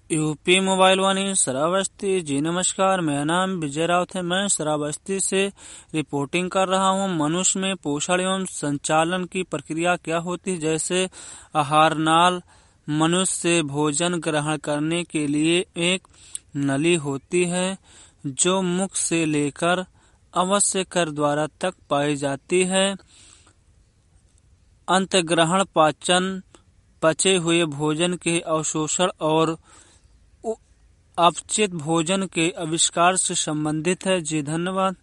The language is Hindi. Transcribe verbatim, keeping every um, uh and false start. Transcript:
यूपी मोबाइल वाणी श्रावस्ती जी नमस्कार। मेरा नाम विजय राउत है। मैं श्रावस्ती से रिपोर्टिंग कर रहा हूँ। मनुष्य में पोषण एवं संचालन की प्रक्रिया क्या होती है? जैसे आहार नाल मनुष्य भोजन ग्रहण करने के लिए एक नली होती है जो मुख से लेकर आवश्यक द्वारा तक पाई जाती है। अंतग्रहण पाचन पचे हुए भोजन के अवशोषण और अपचित भोजन के आविष्कार से संबंधित है। जी धन्यवाद।